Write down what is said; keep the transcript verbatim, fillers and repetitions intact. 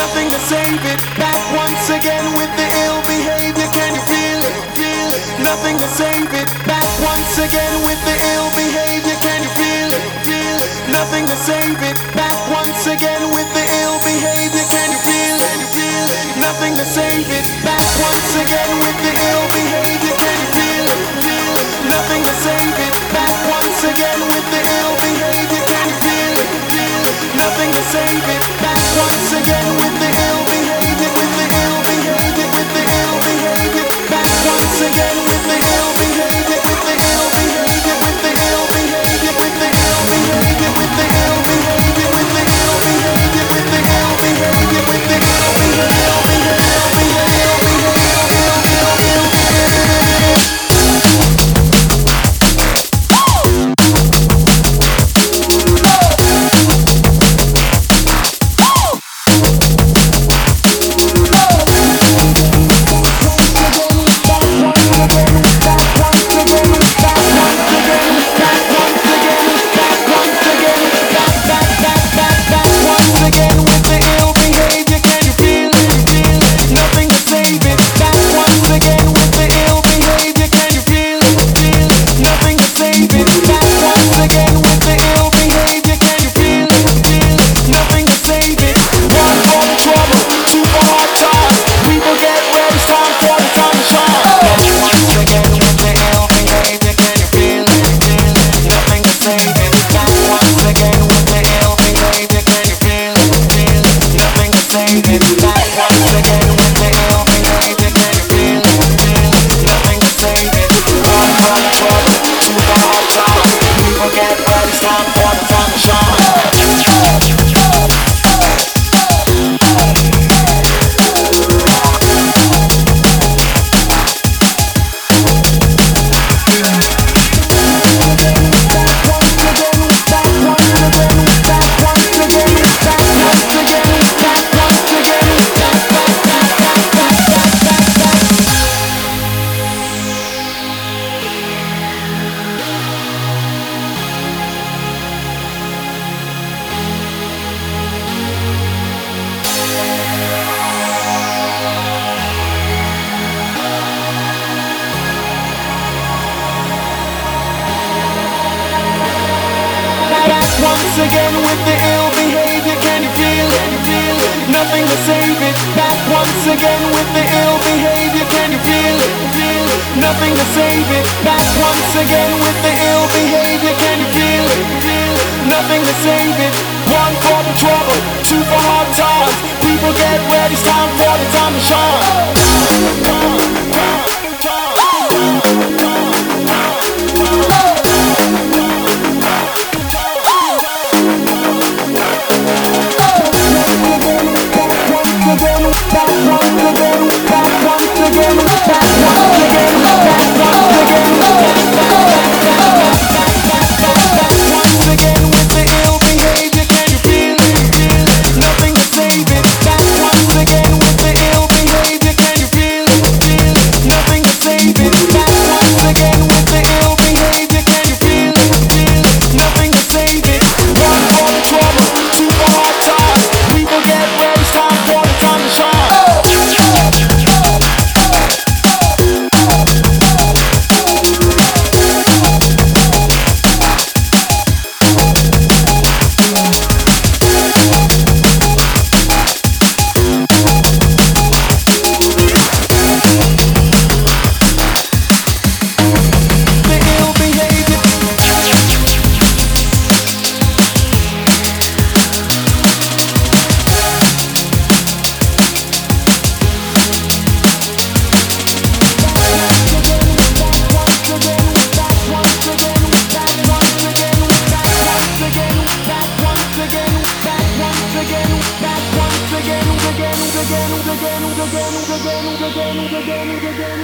nothing to save it. Back once again with the ill behavior, can you feel it? Feel it? Nothing to save it. Back once again with the ill behavior, can you feel it? Feel it? Nothing to save it. Back once again with the ill behavior, can you feel it? Feel it? Nothing to save it. Back once again with the ill behavior, can you feel it? Feel it? Nothing to save it. Back once again with the ill behavior, can you feel it? Feel it? Nothing to save it. Back once again with the ill behavior, with the ill behavior, with the ill behavior. Back once again with the ill behavior, with the ill behavior, with the ill behavior, with the ill behavior, with the ill behavior, with the ill behavior, with the ill behavior, with the ill once again with the ill behavior, can you feel it? Feel it? Nothing to save it. Back once again with the ill behavior, can you feel it? Feel it? Nothing to save it. Back once again with the ill behavior, can you feel it? Feel it? Nothing to save it. One for the trouble, two for hard times. People get ready, it's time for the time to shine. again, again, again, again, again, again, again, again, again.